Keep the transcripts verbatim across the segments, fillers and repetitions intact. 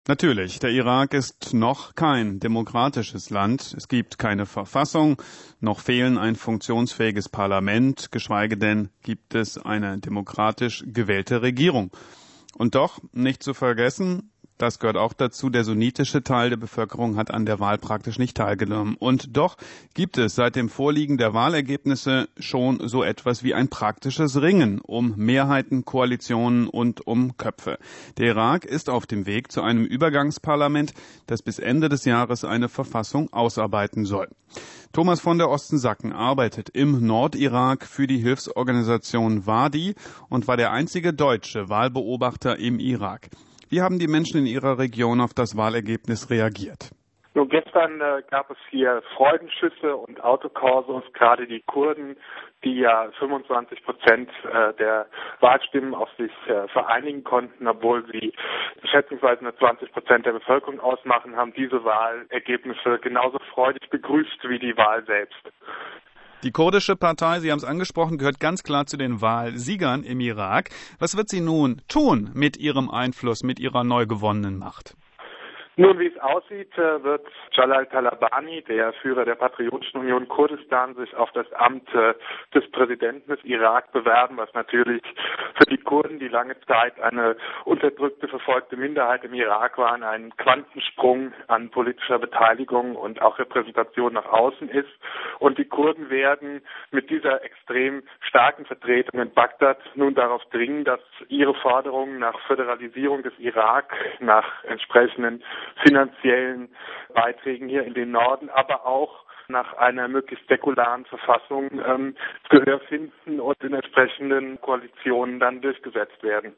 Natürlich, der Irak ist noch kein demokratisches Land. Es gibt keine Verfassung, noch fehlen ein funktionsfähiges Parlament, geschweige denn gibt es eine demokratisch gewählte Regierung. Und doch, nicht zu vergessen, das gehört auch dazu, der sunnitische Teil der Bevölkerung hat an der Wahl praktisch nicht teilgenommen. Und doch gibt es seit dem Vorliegen der Wahlergebnisse schon so etwas wie ein praktisches Ringen um Mehrheiten, Koalitionen und um Köpfe. Der Irak ist auf dem Weg zu einem Übergangsparlament, das bis Ende des Jahres eine Verfassung ausarbeiten soll. Thomas von der Osten-Sacken arbeitet im Nordirak für die Hilfsorganisation Wadi und war der einzige deutsche Wahlbeobachter im Irak. Wie haben die Menschen in Ihrer Region auf das Wahlergebnis reagiert? Nun, gestern äh, gab es hier Freudenschüsse und Autokorsos, gerade die Kurden, die ja fünfundzwanzig Prozent äh, der Wahlstimmen auf sich äh, vereinigen konnten, obwohl sie schätzungsweise nur zwanzig Prozent der Bevölkerung ausmachen, haben diese Wahlergebnisse genauso freudig begrüßt wie die Wahl selbst. Die kurdische Partei, Sie haben es angesprochen, gehört ganz klar zu den Wahlsiegern im Irak. Was wird sie nun tun mit ihrem Einfluss, mit ihrer neu gewonnenen Macht? Nun, wie es aussieht, wird Jalal Talabani, der Führer der Patriotischen Union Kurdistan, sich auf das Amt des Präsidenten des Irak bewerben, was natürlich für die Kurden, die lange Zeit eine unterdrückte, verfolgte Minderheit im Irak waren, ein Quantensprung an politischer Beteiligung und auch Repräsentation nach außen ist. Und die Kurden werden mit dieser extrem starken Vertretung in Bagdad nun darauf dringen, dass ihre Forderungen nach Föderalisierung des Irak, nach entsprechenden finanziellen Beiträgen hier in den Norden, aber auch nach einer möglichst säkularen Verfassung ähm, Gehör finden und in entsprechenden Koalitionen dann durchgesetzt werden.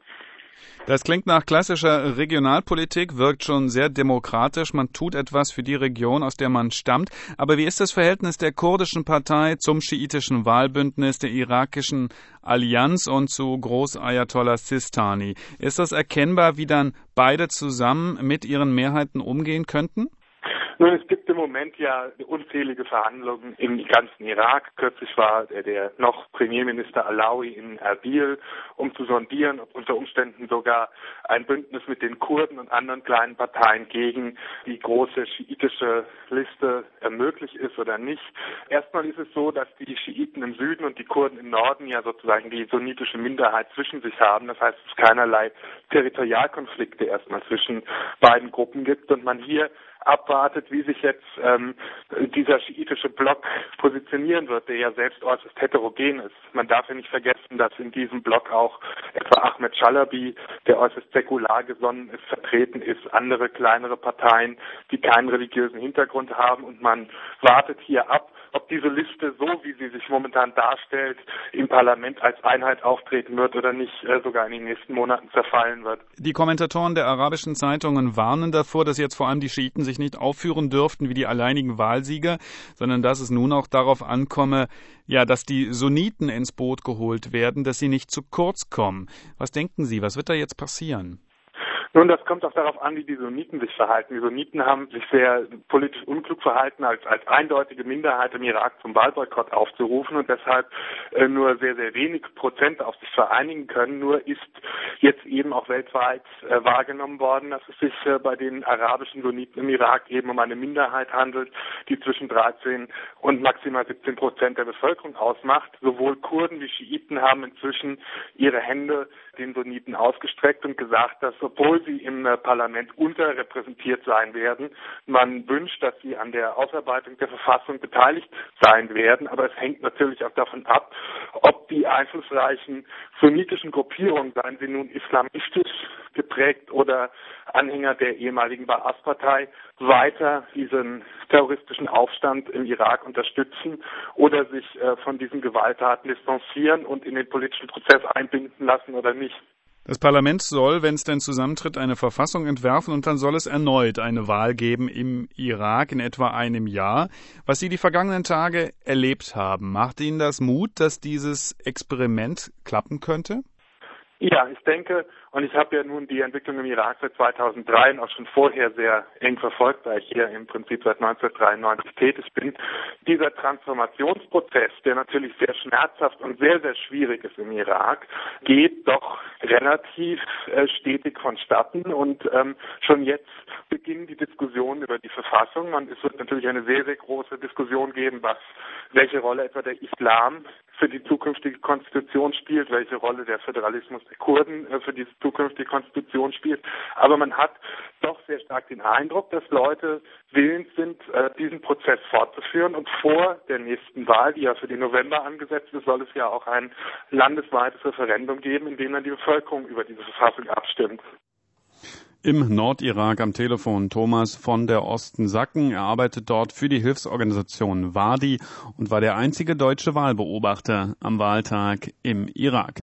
Das klingt nach klassischer Regionalpolitik, wirkt schon sehr demokratisch. Man tut etwas für die Region, aus der man stammt. Aber wie ist das Verhältnis der kurdischen Partei zum schiitischen Wahlbündnis, der irakischen Allianz und zu Großayatollah Sistani? Ist das erkennbar, wie dann beide zusammen mit ihren Mehrheiten umgehen könnten? Nun, es gibt im Moment ja unzählige Verhandlungen im ganzen Irak. Kürzlich war der, der noch Premierminister Alawi in Erbil, um zu sondieren, ob unter Umständen sogar ein Bündnis mit den Kurden und anderen kleinen Parteien gegen die große schiitische Liste möglich ist oder nicht. Erstmal ist es so, dass die Schiiten im Süden und die Kurden im Norden ja sozusagen die sunnitische Minderheit zwischen sich haben. Das heißt, es keinerlei Territorialkonflikte erstmal zwischen beiden Gruppen gibt und man hier abwartet, wie sich jetzt ähm, dieser schiitische Block positionieren wird, der ja selbst äußerst heterogen ist. Man darf ja nicht vergessen, dass in diesem Block auch etwa Ahmed Chalabi, der äußerst säkular gesonnen ist, vertreten ist, andere kleinere Parteien, die keinen religiösen Hintergrund haben und man wartet hier ab, ob diese Liste, so wie sie sich momentan darstellt, im Parlament als Einheit auftreten wird oder nicht äh, sogar in den nächsten Monaten zerfallen wird. Die Kommentatoren der arabischen Zeitungen warnen davor, dass jetzt vor allem die Schiiten sich nicht aufführen dürften wie die alleinigen Wahlsieger, sondern dass es nun auch darauf ankomme, ja, dass die Sunniten ins Boot geholt werden, dass sie nicht zu kurz kommen. Was denken Sie, was wird da jetzt passieren? Nun, das kommt auch darauf an, wie die Sunniten sich verhalten. Die Sunniten haben sich sehr politisch unklug verhalten, als, als eindeutige Minderheit im Irak zum Wahlboykott aufzurufen und deshalb äh, nur sehr, sehr wenig Prozent auf sich vereinigen können. Nur ist jetzt eben auch weltweit äh, wahrgenommen worden, dass es sich äh, bei den arabischen Sunniten im Irak eben um eine Minderheit handelt, die zwischen dreizehn und maximal siebzehn Prozent der Bevölkerung ausmacht. Sowohl Kurden wie Schiiten haben inzwischen ihre Hände den Sunniten ausgestreckt und gesagt, dass obwohl sie im Parlament unterrepräsentiert sein werden, man wünscht, dass sie an der Ausarbeitung der Verfassung beteiligt sein werden. Aber es hängt natürlich auch davon ab, ob die einflussreichen sunnitischen Gruppierungen, seien sie nun islamistisch geprägt oder Anhänger der ehemaligen Ba'ath-Partei, weiter diesen terroristischen Aufstand im Irak unterstützen oder sich äh, von diesen Gewalttaten distanzieren und in den politischen Prozess einbinden lassen oder nicht. Das Parlament soll, wenn es denn zusammentritt, eine Verfassung entwerfen und dann soll es erneut eine Wahl geben im Irak in etwa einem Jahr. Was Sie die vergangenen Tage erlebt haben, macht Ihnen das Mut, dass dieses Experiment klappen könnte? Ja, ich denke, und ich habe ja nun die Entwicklung im Irak seit zweitausenddrei und auch schon vorher sehr eng verfolgt, weil ich hier im Prinzip seit neunzehnhundertdreiundneunzig tätig bin. Dieser Transformationsprozess, der natürlich sehr schmerzhaft und sehr, sehr schwierig ist im Irak, geht doch relativ äh, stetig vonstatten und ähm, schon jetzt beginnen die Diskussionen über die Verfassung und es wird natürlich eine sehr, sehr große Diskussion geben, was welche Rolle etwa der Islam für die zukünftige Konstitution spielt, welche Rolle der Föderalismus der Kurden äh, für diese zukünftige Konstitution spielt. Aber man hat doch sehr stark den Eindruck, dass Leute willens sind, äh, diesen Prozess fortzuführen. Und vor der nächsten Wahl, die ja für den November angesetzt ist, soll es ja auch ein landesweites Referendum geben, in dem dann die Bevölkerung über diese Verfassung abstimmt. Im Nordirak am Telefon Thomas von der Osten-Sacken. Er arbeitet dort für die Hilfsorganisation Wadi und war der einzige deutsche Wahlbeobachter am Wahltag im Irak.